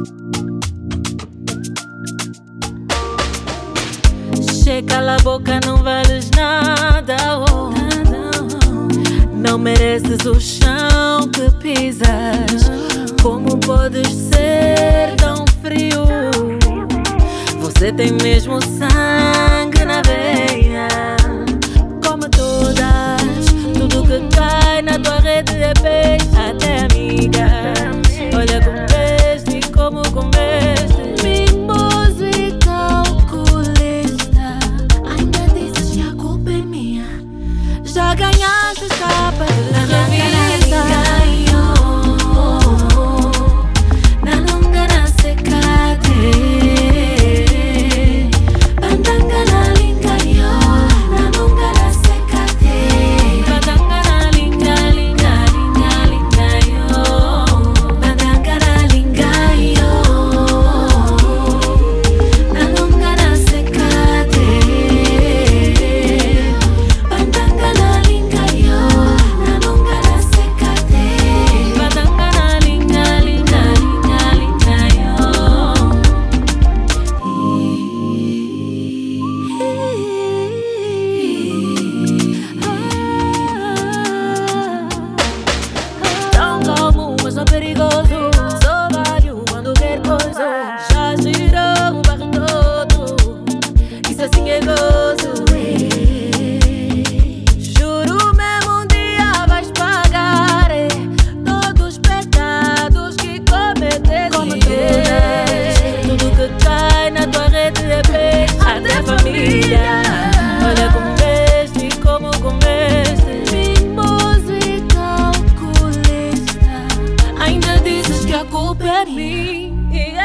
Cala a boca, não vales nada, oh. Não mereces o chão que pisas. Como podes ser tão frio? Você tem mesmo sangue na veia. Como todas, tudo que cai na tua rede é peixe. Até amiga, olha como veste e como comeste. Mimoso e calculista, ainda dizes que a culpa é minha. Já ganhaste capa de revista. Na longa na secate, bandanga na linga yo. Na longa na secate, bandanga na linga, linga, linga, linga yo. Bandanga na linga yo. Na longa na secate, bandanga na linga yo. Na longa na secate, bandanga na linga, linga, linga, linga yo. Tão calmo, mas não perigoso. Só vário quando quer coisa. Já girou o bairro todo. Isso assim é gozo. Juro mesmo um dia vais pagar todos os pecados que cometeste. Como tudo que cai na tua rede é peixe. Até família, olha como veste e como comeste. Mimoso e calculista, ainda dizes que a culpa é minha.